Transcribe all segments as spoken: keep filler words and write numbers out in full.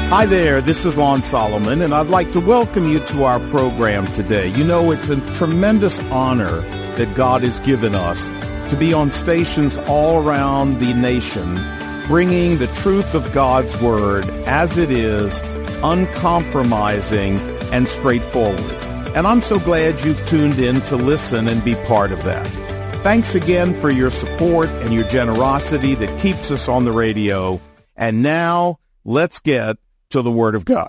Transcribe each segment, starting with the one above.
Hi there, this is Lon Solomon, and I'd like to welcome you to our program today. You know, it's a tremendous honor that God has given us to be on stations all around the nation, bringing the truth of God's Word as it is, uncompromising and straightforward. And I'm so glad you've tuned in to listen and be part of that. Thanks again for your support and your generosity that keeps us on the radio. And now, let's get to the Word of God.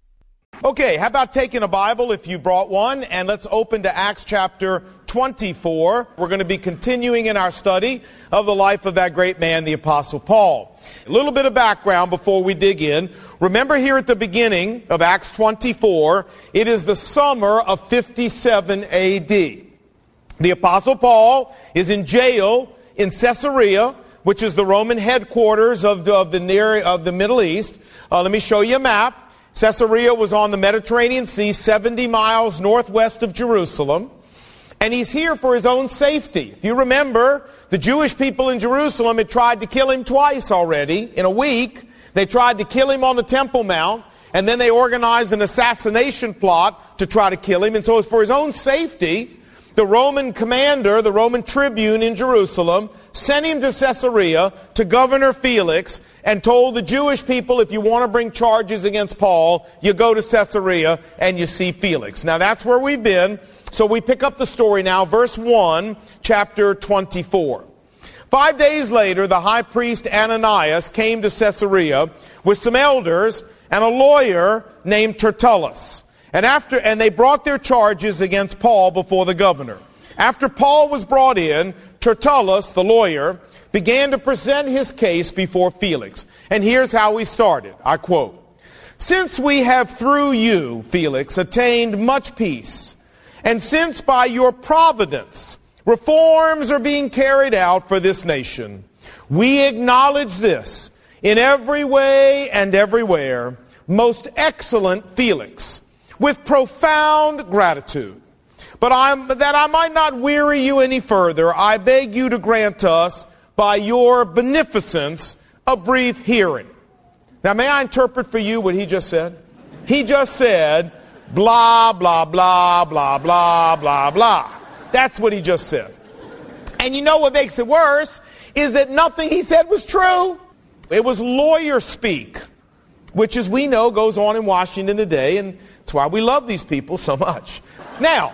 Okay, how about taking a Bible if you brought one, and let's open to Acts chapter twenty-four. We're going to be continuing in our study of the life of that great man, the Apostle Paul. A little bit of background before we dig in. Remember here at the beginning of Acts twenty-four, it is the summer of fifty-seven A D. The Apostle Paul is in jail in Caesarea, which is the Roman headquarters of the, of the near of the Middle East. Uh, let me show you a map. Caesarea was on the Mediterranean Sea, seventy miles northwest of Jerusalem. And he's here for his own safety. If you remember, the Jewish people in Jerusalem had tried to kill him twice already in a week. They tried to kill him on the Temple Mount, and then they organized an assassination plot to try to kill him. And so it's for his own safety, the Roman commander, the Roman tribune in Jerusalem, sent him to Caesarea to Governor Felix and told the Jewish people, if you want to bring charges against Paul, you go to Caesarea and you see Felix. Now that's where we've been. So we pick up the story now, verse one, chapter twenty-four. Five days later, the high priest Ananias came to Caesarea with some elders and a lawyer named Tertullus. And after, and they brought their charges against Paul before the governor. After Paul was brought in, Tertullus, the lawyer, began to present his case before Felix. And here's how he started. I quote, "Since we have through you, Felix, attained much peace, and since by your providence reforms are being carried out for this nation, we acknowledge this in every way and everywhere, most excellent Felix, with profound gratitude. But I'm, that I might not weary you any further, I beg you to grant us, by your beneficence, a brief hearing." Now, may I interpret for you what he just said? He just said, blah, blah, blah, blah, blah, blah, blah. That's what he just said. And you know what makes it worse is that nothing he said was true. It was lawyer speak, which, as we know, goes on in Washington today, and that's why we love these people so much. Now,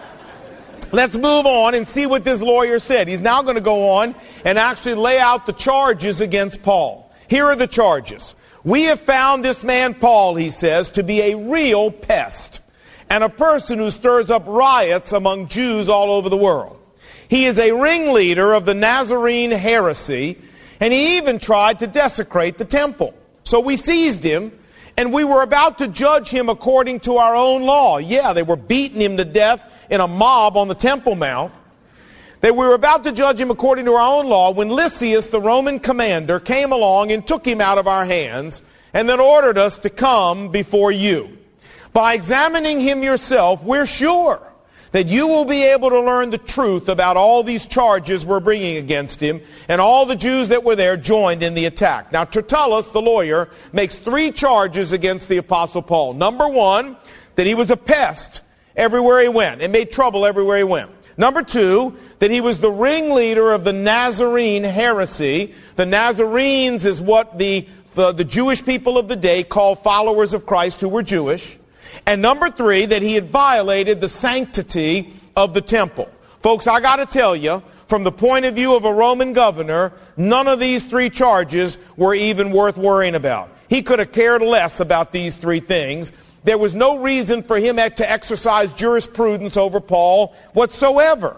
let's move on and see what this lawyer said. He's now going to go on and actually lay out the charges against Paul. Here are the charges. "We have found this man Paul," he says, "to be a real pest and a person who stirs up riots among Jews all over the world. He is a ringleader of the Nazarene heresy, and he even tried to desecrate the temple. So we seized him, and we were about to judge him according to our own law." Yeah, they were beating him to death in a mob on the Temple Mount. They were about to judge him according to our own law when Lysias, the Roman commander, came along and took him out of our hands and then ordered us to come before you. By examining him yourself, we're sure that you will be able to learn the truth about all these charges we're bringing against him, and all the Jews that were there joined in the attack. Now, Tertullus, the lawyer, makes three charges against the Apostle Paul. Number one, that he was a pest everywhere he went and made trouble everywhere he went. Number two, that he was the ringleader of the Nazarene heresy. The Nazarenes is what the, the, the Jewish people of the day called followers of Christ who were Jewish. And number three, that he had violated the sanctity of the temple. Folks, I got to tell you, from the point of view of a Roman governor, none of these three charges were even worth worrying about. He could have cared less about these three things. There was no reason for him to exercise jurisprudence over Paul whatsoever.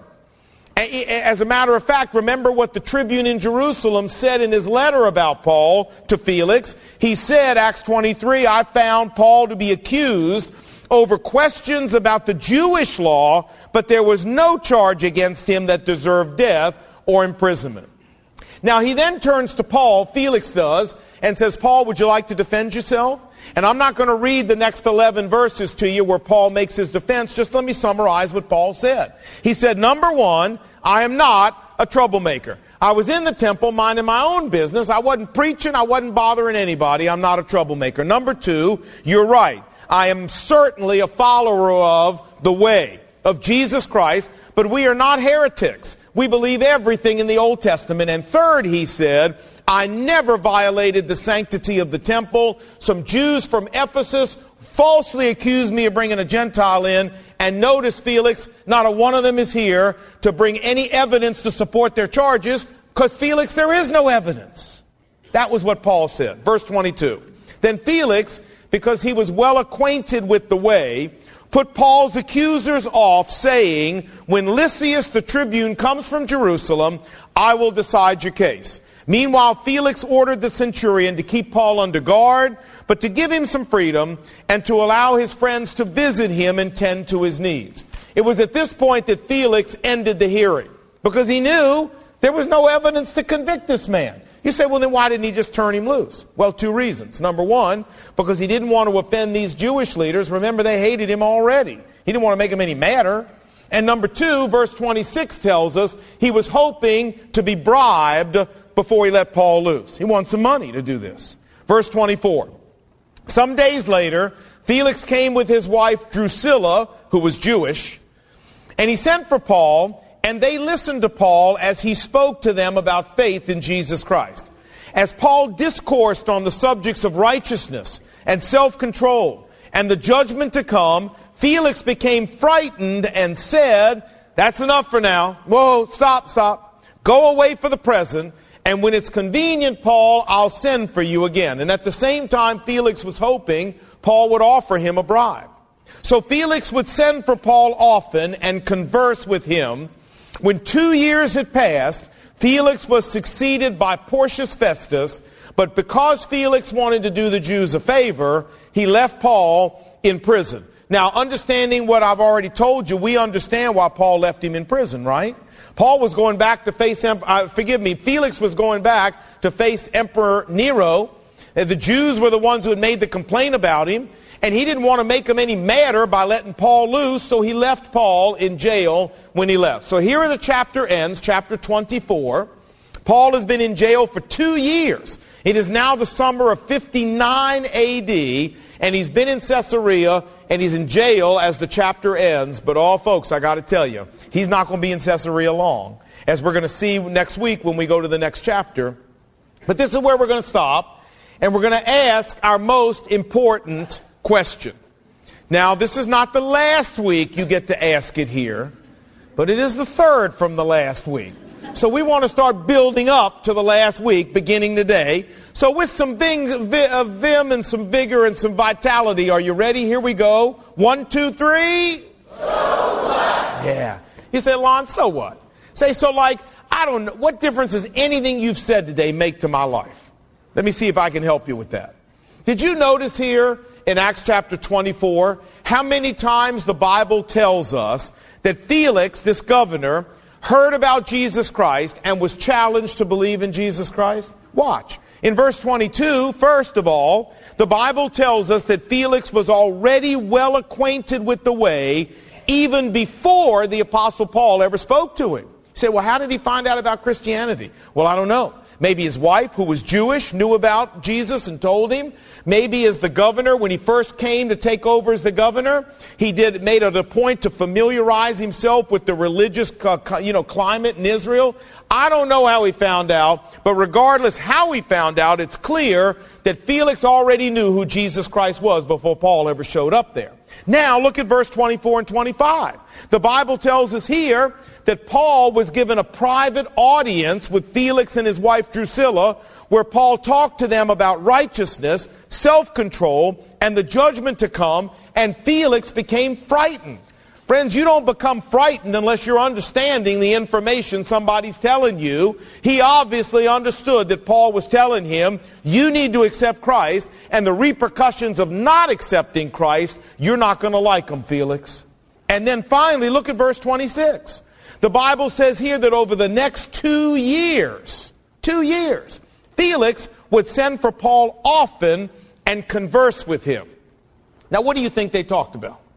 As a matter of fact, remember what the tribune in Jerusalem said in his letter about Paul to Felix. He said, Acts twenty-three, "I found Paul to be accused over questions about the Jewish law, but there was no charge against him that deserved death or imprisonment." Now he then turns to Paul, Felix does, and says, "Paul, would you like to defend yourself?" And I'm not going to read the next eleven verses to you where Paul makes his defense. Just let me summarize what Paul said. He said, number one, I am not a troublemaker. I was in the temple minding my own business. I wasn't preaching. I wasn't bothering anybody. I'm not a troublemaker. Number two, you're right. I am certainly a follower of the way of Jesus Christ, but we are not heretics. We believe everything in the Old Testament. And third, he said, I never violated the sanctity of the temple. Some Jews from Ephesus falsely accused me of bringing a Gentile in. And notice, Felix, not a one of them is here to bring any evidence to support their charges, because, Felix, there is no evidence. That was what Paul said. Verse twenty-two. Then Felix, because he was well acquainted with the way, put Paul's accusers off, saying, when Lysias the tribune comes from Jerusalem, I will decide your case. Meanwhile, Felix ordered the centurion to keep Paul under guard, but to give him some freedom and to allow his friends to visit him and tend to his needs. It was at this point that Felix ended the hearing, because he knew there was no evidence to convict this man. You say, well, then why didn't he just turn him loose? Well, two reasons. Number one, because he didn't want to offend these Jewish leaders. Remember, they hated him already. He didn't want to make them any madder. And number two, verse twenty-six tells us he was hoping to be bribed before he let Paul loose. He wants some money to do this. Verse twenty-four. Some days later, Felix came with his wife Drusilla, who was Jewish, and he sent for Paul, and they listened to Paul as he spoke to them about faith in Jesus Christ. As Paul discoursed on the subjects of righteousness and self-control and the judgment to come, Felix became frightened and said, that's enough for now. Whoa, stop, stop. Go away for the present. And when it's convenient, Paul, I'll send for you again. And at the same time, Felix was hoping Paul would offer him a bribe. So Felix would send for Paul often and converse with him. When two years had passed, Felix was succeeded by Porcius Festus, but because Felix wanted to do the Jews a favor, he left Paul in prison. Now, understanding what I've already told you, we understand why Paul left him in prison, right? Paul was going back to face, uh, forgive me, Felix was going back to face Emperor Nero. The Jews were the ones who had made the complaint about him, and he didn't want to make them any madder by letting Paul loose, so he left Paul in jail when he left. So here the chapter ends, chapter twenty-four. Paul has been in jail for two years. It is now the summer of fifty-nine A D, and he's been in Caesarea, and he's in jail as the chapter ends. But all folks, I got to tell you, he's not going to be in Caesarea long, as we're going to see next week when we go to the next chapter. But this is where we're going to stop, and we're going to ask our most important question. Now, this is not the last week you get to ask it here, but it is the third from the last week. So we want to start building up to the last week, beginning today. So with some ving, vi, vim and some vigor and some vitality, are you ready? Here we go. One, two, three. So what? Yeah. You say, Lon, so what? Say, so like, I don't know. What difference does anything you've said today make to my life? Let me see if I can help you with that. Did you notice here in Acts chapter twenty-four how many times the Bible tells us that Felix, this governor, heard about Jesus Christ and was challenged to believe in Jesus Christ? Watch. In verse twenty-two, first of all, the Bible tells us that Felix was already well acquainted with the way even before the Apostle Paul ever spoke to him. You say, well, how did he find out about Christianity? Well, I don't know. Maybe his wife, who was Jewish, knew about Jesus and told him. Maybe as the governor, when he first came to take over as the governor, he did made it a point to familiarize himself with the religious uh, you know, climate in Israel. I don't know how he found out, but regardless how he found out, it's clear that Felix already knew who Jesus Christ was before Paul ever showed up there. Now, look at verse twenty-four and twenty-five. The Bible tells us here that Paul was given a private audience with Felix and his wife Drusilla, where Paul talked to them about righteousness, self-control, and the judgment to come, and Felix became frightened. Friends, you don't become frightened unless you're understanding the information somebody's telling you. He obviously understood that Paul was telling him, you need to accept Christ, and the repercussions of not accepting Christ, you're not going to like them, Felix. And then finally, look at verse twenty-six. The Bible says here that over the next two years, two years, Felix would send for Paul often and converse with him. Now, what do you think they talked about?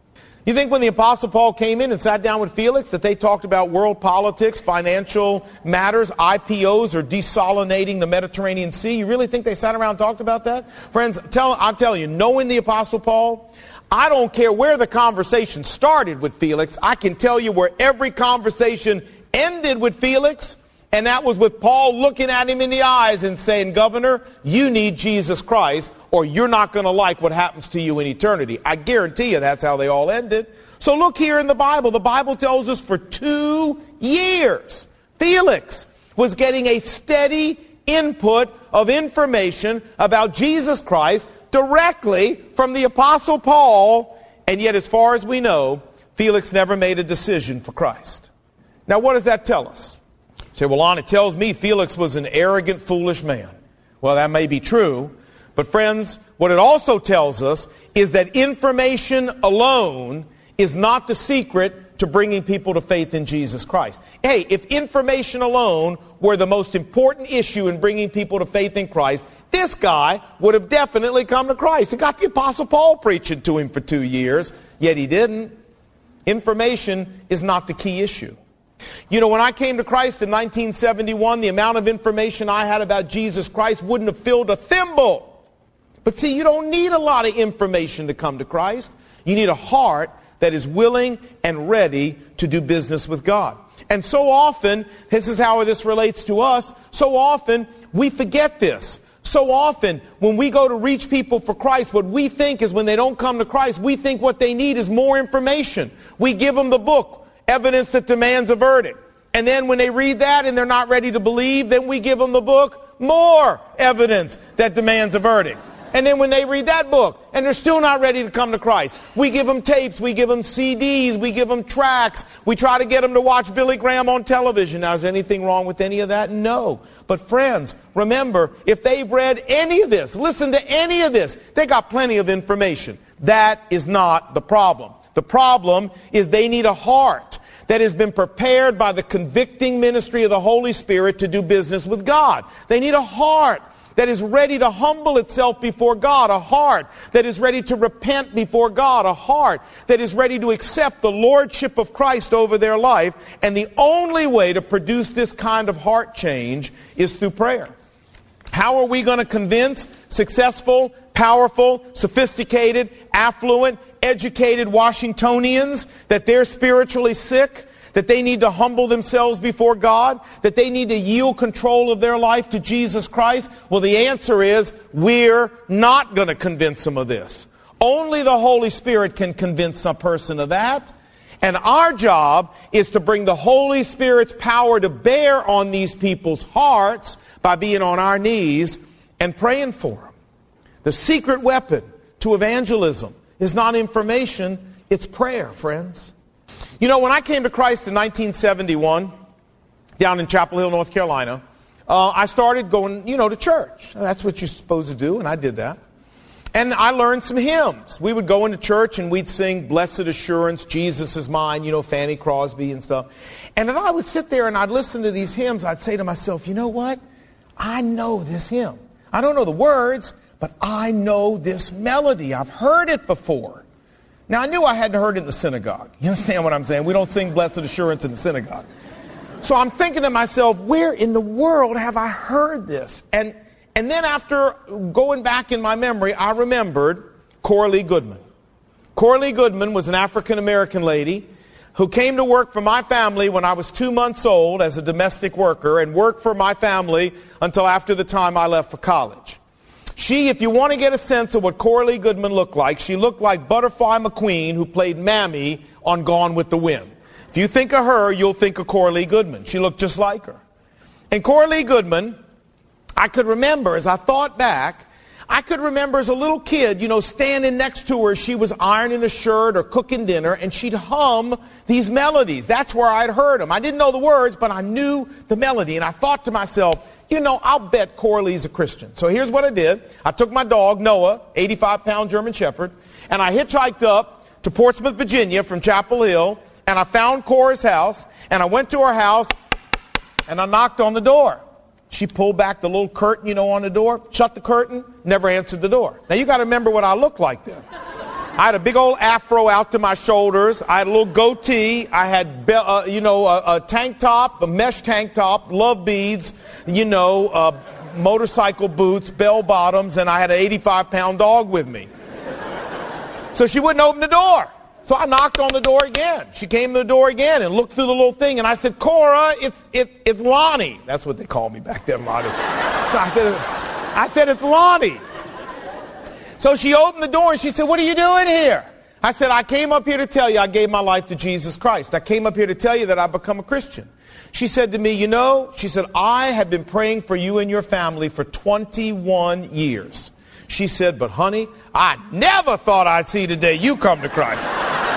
You think when the Apostle Paul came in and sat down with Felix that they talked about world politics, financial matters, I P Os, or desalinating the Mediterranean Sea? You really think they sat around and talked about that? Friends, tell, I'm telling you, knowing the Apostle Paul, I don't care where the conversation started with Felix. I can tell you where every conversation ended with Felix, and that was with Paul looking at him in the eyes and saying, Governor, you need Jesus Christ, or you're not going to like what happens to you in eternity. I guarantee you that's how they all ended. So look here in the Bible. The Bible tells us for two years, Felix was getting a steady input of information about Jesus Christ directly from the Apostle Paul, and yet as far as we know, Felix never made a decision for Christ. Now what does that tell us? You say, well, Lon, it tells me Felix was an arrogant, foolish man. Well, that may be true. But friends, what it also tells us is that information alone is not the secret to bringing people to faith in Jesus Christ. Hey, if information alone were the most important issue in bringing people to faith in Christ, this guy would have definitely come to Christ. He got the Apostle Paul preaching to him for two years, yet he didn't. Information is not the key issue. You know, when I came to Christ in nineteen seventy-one, the amount of information I had about Jesus Christ wouldn't have filled a thimble. But see, you don't need a lot of information to come to Christ. You need a heart that is willing and ready to do business with God. And so often, this is how this relates to us, so often we forget this. So often, when we go to reach people for Christ, what we think is when they don't come to Christ, we think what they need is more information. We give them the book, Evidence That Demands a Verdict. And then when they read that and they're not ready to believe, then we give them the book, More Evidence That Demands a Verdict. And then when they read that book and they're still not ready to come to Christ, we give them tapes, we give them C Ds, we give them tracts. We try to get them to watch Billy Graham on television. Now, is anything wrong with any of that? No. But friends, remember, if they've read any of this, listen to any of this, they got plenty of information. That is not the problem. The problem is they need a heart that has been prepared by the convicting ministry of the Holy Spirit to do business with God. They need a heart that is ready to humble itself before God, a heart that is ready to repent before God, a heart that is ready to accept the lordship of Christ over their life. And the only way to produce this kind of heart change is through prayer. How are we going to convince successful, powerful, sophisticated, affluent, educated Washingtonians that they're spiritually sick? That they need to humble themselves before God? That they need to yield control of their life to Jesus Christ? Well, the answer is, we're not going to convince them of this. Only the Holy Spirit can convince a person of that. And our job is to bring the Holy Spirit's power to bear on these people's hearts by being on our knees and praying for them. The secret weapon to evangelism is not information, it's prayer, friends. You know, when I came to Christ in nineteen seventy-one, down in Chapel Hill, North Carolina, uh, I started going, you know, to church. That's what you're supposed to do, and I did that. And I learned some hymns. We would go into church and we'd sing Blessed Assurance, Jesus is Mine, you know, Fanny Crosby and stuff. And then I would sit there and I'd listen to these hymns. I'd say to myself, you know what? I know this hymn. I don't know the words, but I know this melody. I've heard it before. Now, I knew I hadn't heard it in the synagogue. You understand what I'm saying? We don't sing Blessed Assurance in the synagogue. So I'm thinking to myself, where in the world have I heard this? And and then after going back in my memory, I remembered Coralie Goodman. Coralie Goodman was an African-American lady who came to work for my family when I was two months old as a domestic worker and worked for my family until after the time I left for college. She, if you want to get a sense of what Coralie Goodman looked like, she looked like Butterfly McQueen, who played Mammy on Gone with the Wind. If you think of her, you'll think of Coralie Goodman. She looked just like her. And Coralie Goodman, I could remember, as I thought back, I could remember as a little kid, you know, standing next to her, she was ironing a shirt or cooking dinner, and she'd hum these melodies. That's where I'd heard them. I didn't know the words, but I knew the melody. And I thought to myself, you know, I'll bet Coralie's a Christian. So here's what I did. I took my dog, Noah, eighty-five pound German Shepherd, and I hitchhiked up to Portsmouth, Virginia from Chapel Hill, and I found Cora's house, and I went to her house, and I knocked on the door. She pulled back the little curtain, you know, on the door, shut the curtain, never answered the door. Now, you got to remember what I looked like then. I had a big old afro out to my shoulders. I had a little goatee. I had, be- uh, you know, a, a tank top, a mesh tank top, love beads, you know, uh, motorcycle boots, bell bottoms, and I had an eighty-five pound dog with me. So she wouldn't open the door. So I knocked on the door again. She came to the door again and looked through the little thing, and I said, Cora, it's it, it's Lonnie. That's what they called me back then, Lonnie. So I said, I said, it's Lonnie. So she opened the door and she said, what are you doing here? I said, I came up here to tell you I gave my life to Jesus Christ. I came up here to tell you that I've become a Christian. She said to me, you know, she said, I have been praying for you and your family for twenty-one years. She said, but honey, I never thought I'd see the day you come to Christ.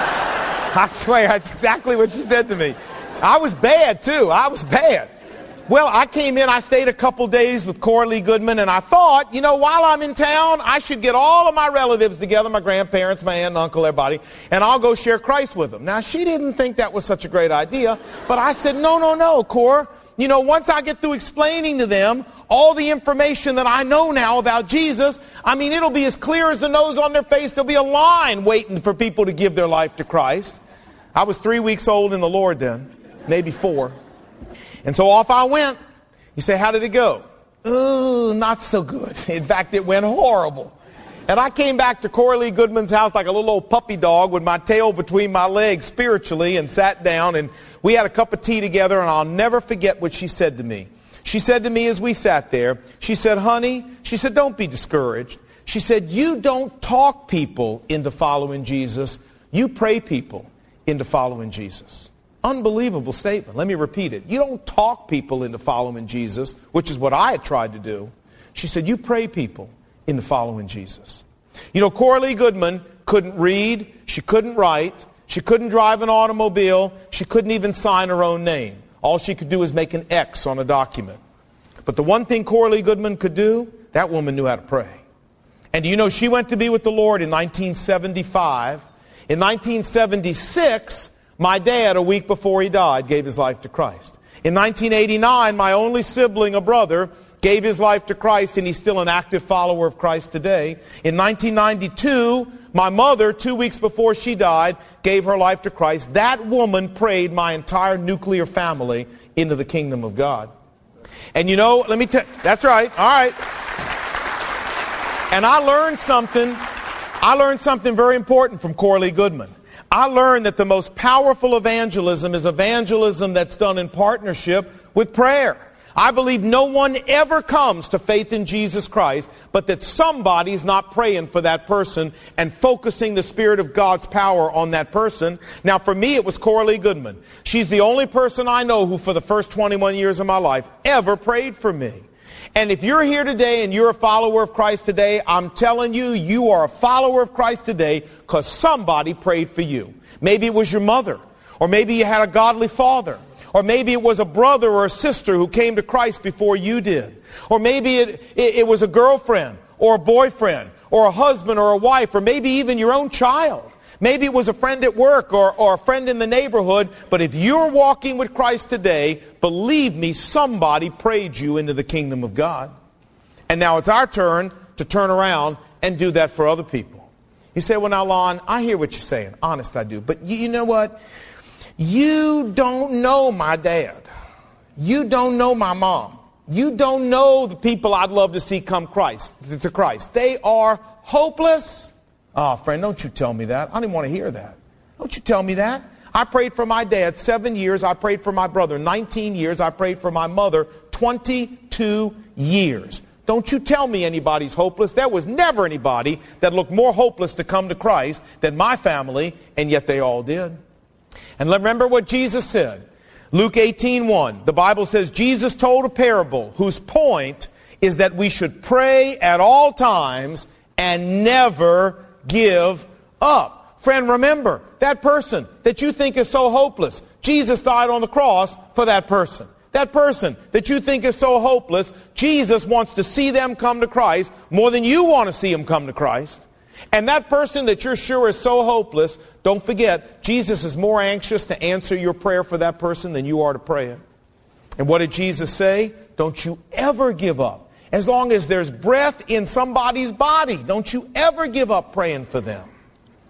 I swear, that's exactly what she said to me. I was bad, too. I was bad. Well, I came in, I stayed a couple days with Cora Lee Goodman, and I thought, you know, while I'm in town, I should get all of my relatives together, my grandparents, my aunt and uncle, everybody, and I'll go share Christ with them. Now, she didn't think that was such a great idea, but I said, no, no, no, Cora. You know, once I get through explaining to them all the information that I know now about Jesus, I mean, it'll be as clear as the nose on their face. There'll be a line waiting for people to give their life to Christ. I was three weeks old in the Lord then, maybe four. And so off I went. You say, how did it go? Ooh, not so good. In fact, it went horrible. And I came back to Cora Lee Goodman's house like a little old puppy dog with my tail between my legs spiritually, and sat down, and we had a cup of tea together, and I'll never forget what she said to me. She said to me as we sat there, she said, honey, she said, don't be discouraged. She said, you don't talk people into following Jesus. You pray people into following Jesus. Unbelievable statement. Let me repeat it. You don't talk people into following Jesus, which is what I had tried to do. She said, you pray people into following Jesus. You know, Cora Lee Goodman couldn't read. She couldn't write. She couldn't drive an automobile. She couldn't even sign her own name. All she could do was make an X on a document. But the one thing Cora Lee Goodman could do, that woman knew how to pray. And do you know, she went to be with the Lord in nineteen seventy-five. In nineteen seventy-six, my dad, a week before he died, gave his life to Christ. In nineteen eighty-nine, my only sibling, a brother, gave his life to Christ, and he's still an active follower of Christ today. In nineteen ninety-two, my mother, two weeks before she died, gave her life to Christ. That woman prayed my entire nuclear family into the kingdom of God. And you know, let me tell you, that's right, all right. And I learned something, I learned something very important from Cora Lee Goodman. I learned that the most powerful evangelism is evangelism that's done in partnership with prayer. I believe no one ever comes to faith in Jesus Christ, but that somebody's not praying for that person and focusing the Spirit of God's power on that person. Now, for me, it was Cora Lee Goodman. She's the only person I know who, for the first twenty-one years of my life, ever prayed for me. And if you're here today and you're a follower of Christ today, I'm telling you, you are a follower of Christ today because somebody prayed for you. Maybe it was your mother, or maybe you had a godly father, or maybe it was a brother or a sister who came to Christ before you did, or maybe it, it, it was a girlfriend or a boyfriend or a husband or a wife, or maybe even your own child. Maybe it was a friend at work or, or a friend in the neighborhood. But if you're walking with Christ today, believe me, somebody prayed you into the kingdom of God. And now it's our turn to turn around and do that for other people. You say, well, now, Lon, I hear what you're saying. Honest, I do. But you, you know what? You don't know my dad. You don't know my mom. You don't know the people I'd love to see come Christ, to Christ. They are hopeless. Oh, friend, don't you tell me that. I don't even want to hear that. Don't you tell me that. I prayed for my dad seven years. I prayed for my brother nineteen years. I prayed for my mother twenty-two years. Don't you tell me anybody's hopeless. There was never anybody that looked more hopeless to come to Christ than my family, and yet they all did. And remember what Jesus said. Luke eighteen one. The Bible says Jesus told a parable whose point is that we should pray at all times and never give up. Friend, remember, that person that you think is so hopeless, Jesus died on the cross for that person. That person that you think is so hopeless, Jesus wants to see them come to Christ more than you want to see them come to Christ. And that person that you're sure is so hopeless, don't forget, Jesus is more anxious to answer your prayer for that person than you are to pray it. And what did Jesus say? Don't you ever give up. As long as there's breath in somebody's body, don't you ever give up praying for them.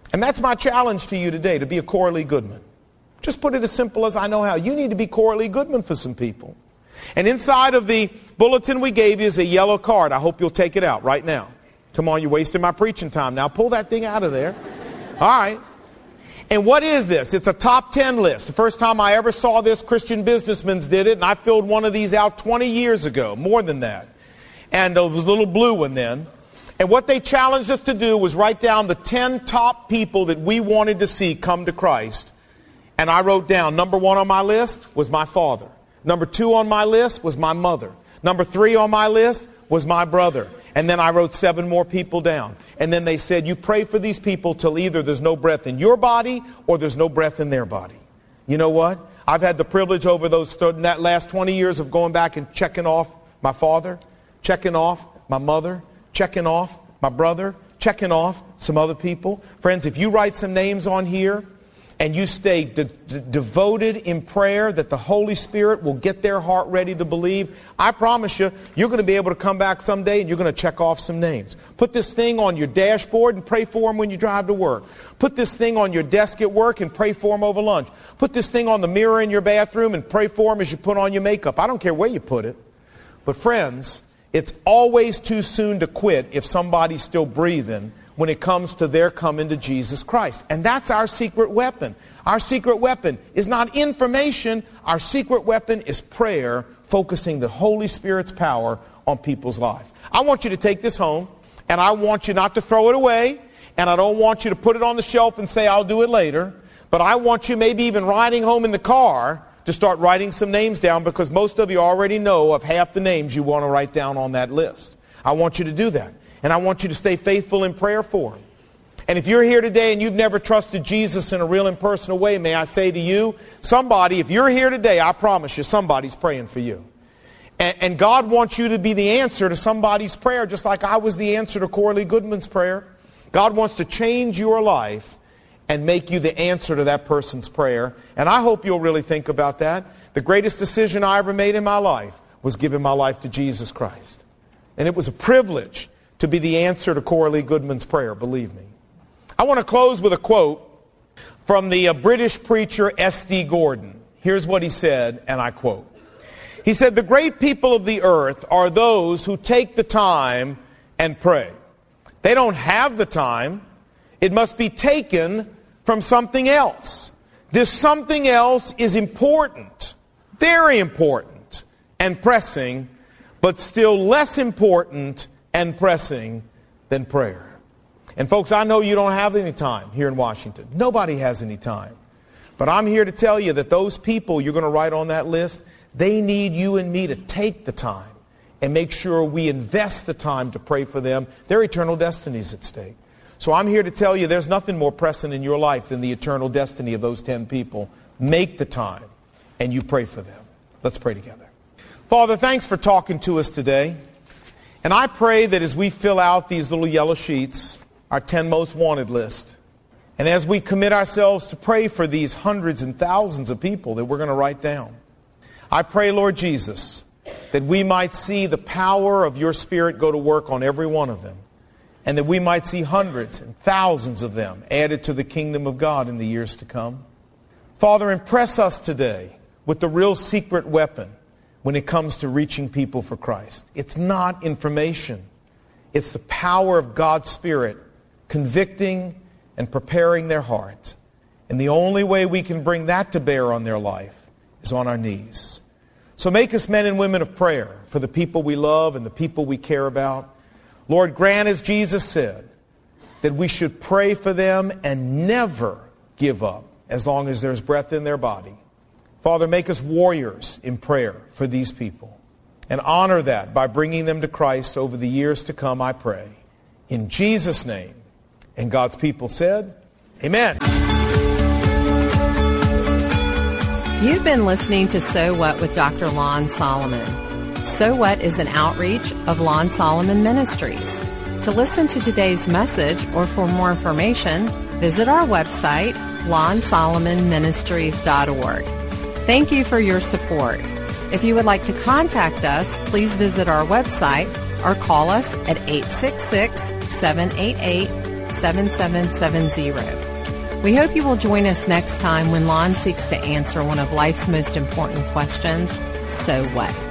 And that's my challenge to you today, to be a Coralie Goodman. Just put it as simple as I know how. You need to be Coralie Goodman for some people. And inside of the bulletin we gave you is a yellow card. I hope you'll take it out right now. Come on, you're wasting my preaching time. Now pull that thing out of there. All right. And what is this? It's a top ten list. The first time I ever saw this, Christian businessmen did it, and I filled one of these out twenty years ago, more than that. And it was a little blue one then. And what they challenged us to do was write down the ten top people that we wanted to see come to Christ. And I wrote down, number one on my list was my father. Number two on my list was my mother. Number three on my list was my brother. And then I wrote seven more people down. And then they said, you pray for these people till either there's no breath in your body or there's no breath in their body. You know what? I've had the privilege over those th- that last twenty years of going back and checking off my father, checking off my mother, checking off my brother, checking off some other people. Friends, if you write some names on here and you stay de- de- devoted in prayer that the Holy Spirit will get their heart ready to believe, I promise you, you're going to be able to come back someday and you're going to check off some names. Put this thing on your dashboard and pray for them when you drive to work. Put this thing on your desk at work and pray for them over lunch. Put this thing on the mirror in your bathroom and pray for them as you put on your makeup. I don't care where you put it. But friends, it's always too soon to quit if somebody's still breathing when it comes to their coming to Jesus Christ. And that's our secret weapon. Our secret weapon is not information. Our secret weapon is prayer, focusing the Holy Spirit's power on people's lives. I want you to take this home, and I want you not to throw it away, and I don't want you to put it on the shelf and say, I'll do it later. But I want you, maybe even riding home in the car, to start writing some names down, because most of you already know of half the names you want to write down on that list. I want you to do that. And I want you to stay faithful in prayer for them. And if you're here today and you've never trusted Jesus in a real and personal way, may I say to you, somebody, if you're here today, I promise you, somebody's praying for you. And, and God wants you to be the answer to somebody's prayer, just like I was the answer to Coralie Goodman's prayer. God wants to change your life and make you the answer to that person's prayer. And I hope you'll really think about that. The greatest decision I ever made in my life was giving my life to Jesus Christ. And it was a privilege to be the answer to Coralie Goodman's prayer, believe me. I want to close with a quote from the uh, British preacher S D Gordon. Here's what he said, and I quote. He said, "The great people of the earth are those who take the time and pray. They don't have the time. It must be taken from something else. This something else is important, very important, and pressing, but still less important and pressing than prayer." And folks, I know you don't have any time here in Washington. Nobody has any time. But I'm here to tell you that those people you're going to write on that list, they need you and me to take the time and make sure we invest the time to pray for them. Their eternal destiny is at stake. So I'm here to tell you there's nothing more pressing in your life than the eternal destiny of those ten people. Make the time and you pray for them. Let's pray together. Father, thanks for talking to us today. And I pray that as we fill out these little yellow sheets, our ten most wanted list, and as we commit ourselves to pray for these hundreds and thousands of people that we're going to write down, I pray, Lord Jesus, that we might see the power of your Spirit go to work on every one of them, and that we might see hundreds and thousands of them added to the kingdom of God in the years to come. Father, impress us today with the real secret weapon when it comes to reaching people for Christ. It's not information. It's the power of God's Spirit convicting and preparing their heart. And the only way we can bring that to bear on their life is on our knees. So make us men and women of prayer for the people we love and the people we care about. Lord, grant, as Jesus said, that we should pray for them and never give up as long as there's breath in their body. Father, make us warriors in prayer for these people, and honor that by bringing them to Christ over the years to come, I pray. In Jesus' name. And God's people said, amen. You've been listening to So What with Doctor Lon Solomon. So What is an outreach of Lon Solomon Ministries. To listen to today's message or for more information, visit our website, lon solomon ministries dot org. Thank you for your support. If you would like to contact us, please visit our website or call us at eight six six, seven eight eight, seven seven seven zero. We hope you will join us next time when Lon seeks to answer one of life's most important questions, so what?